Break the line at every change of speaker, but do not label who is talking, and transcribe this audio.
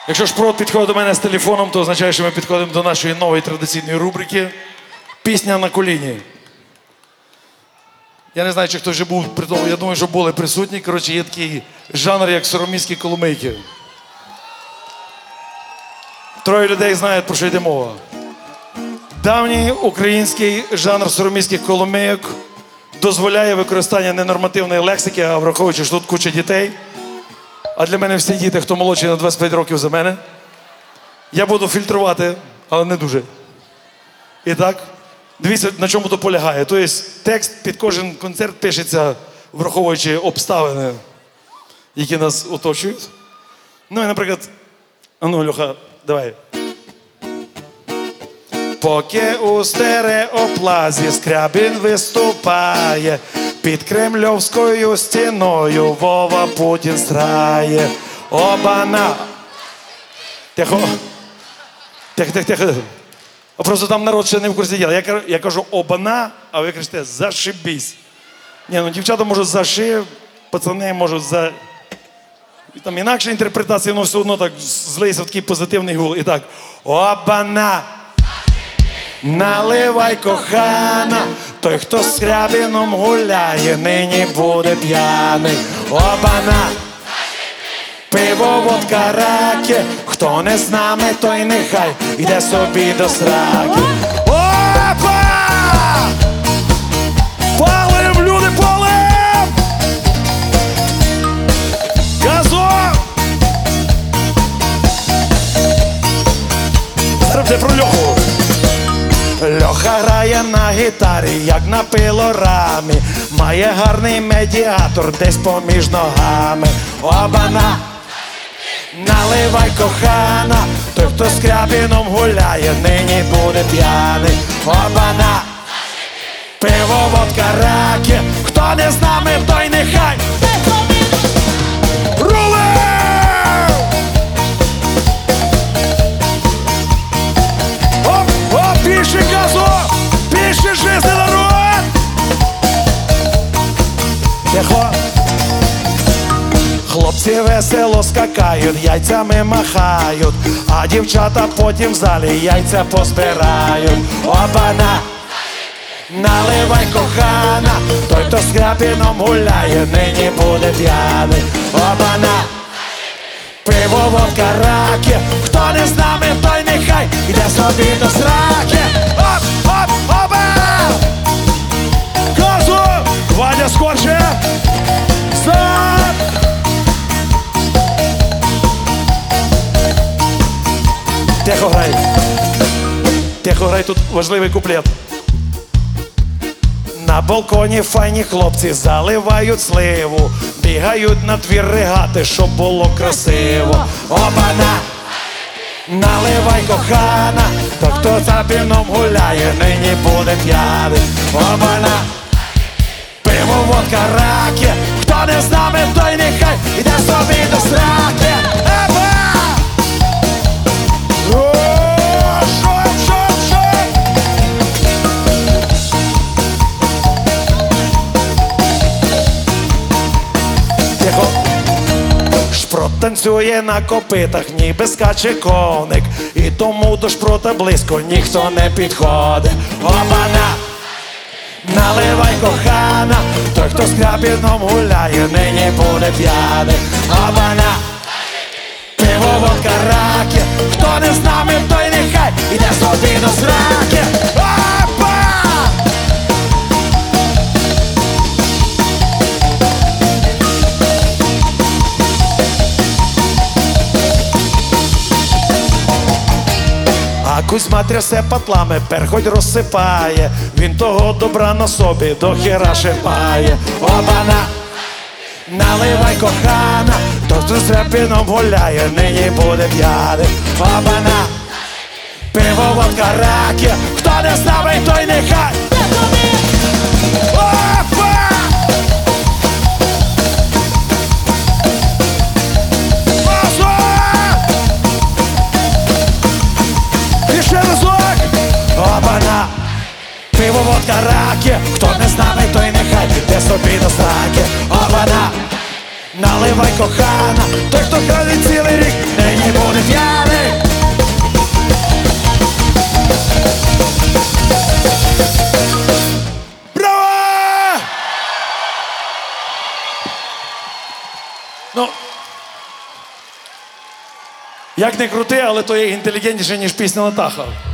Якщо Шпрот підходить до мене з телефоном, то означає, що ми підходимо до нашої нової традиційної рубрики «Пісня на коліні». Я не знаю, чи хтось вже був при тому, я думаю, що були присутні. Коротше, є такий жанр, як сороміські коломийки. Троє людей знають, про що йде мова. Давній український жанр сороміських коломийок дозволяє використання ненормативної лексики, а враховуючи, що тут куча дітей, а для мене всі діти, хто молодший на 25 років за мене, я буду фільтрувати, але не дуже. І так, дивіться, на чому то полягає. Тобто текст під кожен концерт пишеться, враховуючи обставини, які нас оточують. Ну і, наприклад, Льоха, давай. Поки у стереоплазі Скрябін виступає, під кремльовською стіною Вова Путін страє. Обана! Тихо. Тихо. Просто там народ ще не в курсі діла. Я кажу обана, а ви кажете зашибісь. Ні, ну дівчата можуть заши, пацани можуть за... Там інакша інтерпретація, але все одно так злийся в такий позитивний гул. І так. Обана! Наливай, кохана, той, хто з Скрябіном гуляє, нині буде п'яний. Обана! Пиво, водка, раки, хто не з нами, той нехай іде собі до сраки. Опа! Палим, люди, палим! Газо! Зараз це про Льоху. Льоха грає на гітарі, як на пилорамі, має гарний медіатор десь поміж ногами. Обана! Наливай, кохана, той, хто з Скрябіном гуляє, нині буде п'яний. Обана! Пиво, водка, раки, хто не з нами, той нехай рули! Оп, піши газу, піши жизни, народ! Тихо! Хлопці весело скакають, яйцями махають, а дівчата потім в залі яйця позбирають. Обана! Наливай, кохана, той, хто з Скрябіном гуляє, нині буде п'яний. Обана! Пиво, водка, раки, хто не з нами, той нехай іде собі до сраки. Оп, оба! Газу! Ваня, скорше! Стоп! Тихо грай, тут важливий куплет. На балконі файні хлопці заливають сливу, бігають на двір ригати, щоб було красиво. Обана! Наливай, кохана, то хто за піном гуляє, нині буде п'яний. Обана! Пиво, водка, раки, хто не з нами, той нехай іде собі до сраки. Шпрот танцює на копитах, ніби скаче коник, і тому до Шпрота близько ніхто не підходить. Обана! Наливай, кохана, той, хто з Скрябіном гуляє, нині буде п'яний. Обана! Пиво, водка, раки, хто не з нами, той нехай іде собі до сраки. Опа! А Кузьма трясе патлами, перхоть розсипає, він того добра на собі до хіра шипає. Обана! Наливай, кохана, то хто з Скрябіном гуляє, нині буде п'яний. Обана! Пиво, водка, раки, хто не з нами, той нехай. Опа! Обана! Пиво, водка, раки, хто не з нами, той нехай іде собі до сраки. Обана! Наливай, кохана, той, хто краде цілий рік, нині буде п'яний. Ну, як не крути, але то є інтелігентніше, ніж пісня Натаха.